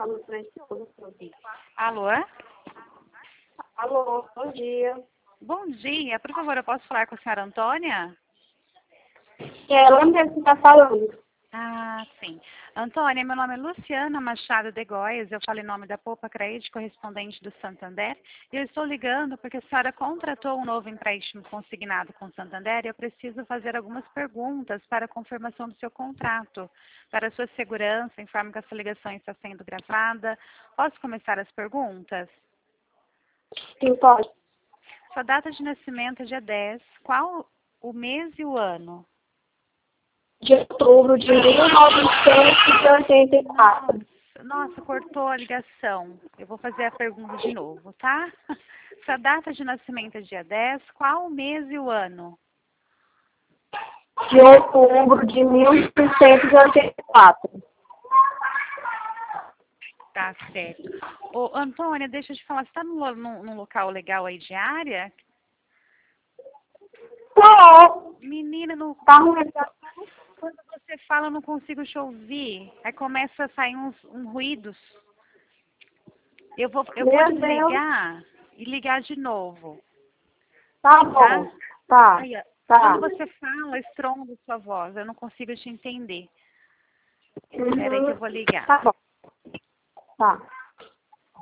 Alô? Alô, bom dia. Bom dia. Por favor, eu posso falar com a senhora Antônia? É ela mesmo que está falando. Ah, sim. Antônia, meu nome é Luciana Machado de Góes, eu falo em nome da Poupa Crédito, correspondente do Santander, e eu estou ligando porque a senhora contratou um novo empréstimo consignado com o Santander e eu preciso fazer algumas perguntas para a confirmação do seu contrato. Para a sua segurança, informo que essa ligação está sendo gravada. Posso começar as perguntas? Sim, pode. Sua data de nascimento é dia 10. Qual o mês e o ano? De outubro de 1984. Nossa, cortou a ligação. Eu vou fazer a pergunta de novo, tá? Sua data de nascimento é dia 10. Qual o mês e o ano? De outubro de 1984. Tá certo. Ô, Antônia, deixa eu te falar, você está num local legal aí de área? Não, Menina, tá ruim. quando você fala eu não consigo te ouvir. Aí começa a sair uns ruídos. Eu vou Meu Deus. desligar e ligar de novo, Tá tá? bom. Tá, Aí, ó, quando tá. você fala, estronda sua voz. Eu não consigo te entender. Espera aí que eu Uhum. vou ligar. Tá bom. Tá.